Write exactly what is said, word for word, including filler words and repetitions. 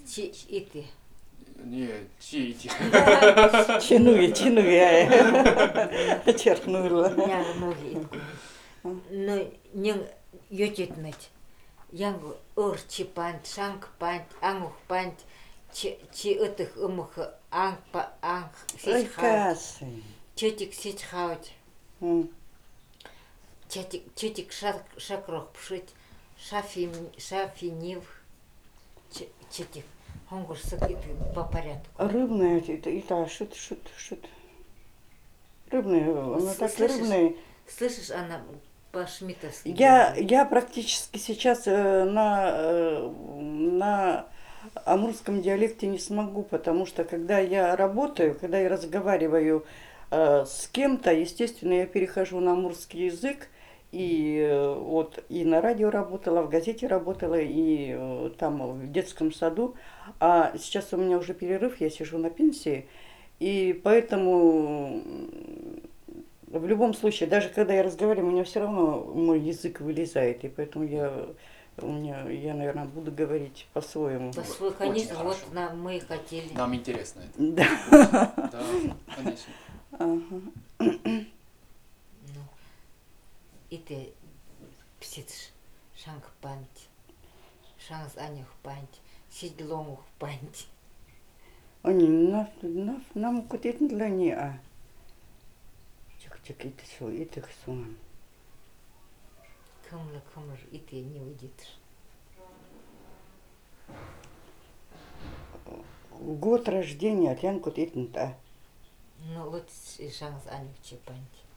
Чи ити. Не, чи ити. Чинує, чинує. Черкнула. Няга ноги итку. Но нин йотитнуть. Янгу урчи пант, шанг пант, ангух пант, чи чи этих умух анг па анг Ой, сич хаут. кассы. Чотик сич хаут. М. Чотик чотик шак шакрох пшить. Шафи шафинив. Чотик. Хонгуш сакит по порядку. Рыбная, это, это, шут, шут, шут. Рыбная, она так Слышишь? рыбная. Слышишь, она по-шмитовски. Я, я практически сейчас э, на, э, на амурском диалекте не смогу, потому что когда я работаю, когда я разговариваю э, с кем-то, естественно, я перехожу на амурский язык, и э, вот и на радио работала, в газете работала, и э, там в детском саду. А сейчас у меня уже перерыв, я сижу на пенсии, и поэтому в любом случае, даже когда я разговариваю, у меня все равно мой язык вылезает, и поэтому я, у меня, я, наверное, буду говорить по-своему. По свой, Очень конечно, вот хорошо. нам мы и хотели. Нам интересно это. Да. Да, конечно. Ага. Ну, и ты псидш, шанг пант, шанг анюх пант, сидломух пант. Они на на нам кутит для не а. Чик-чик, это все, это все. Кымлы кымыр, и ты не выйдешь. Год рождения, от Ян кутит а. Ну, вот шанг анюх чепант.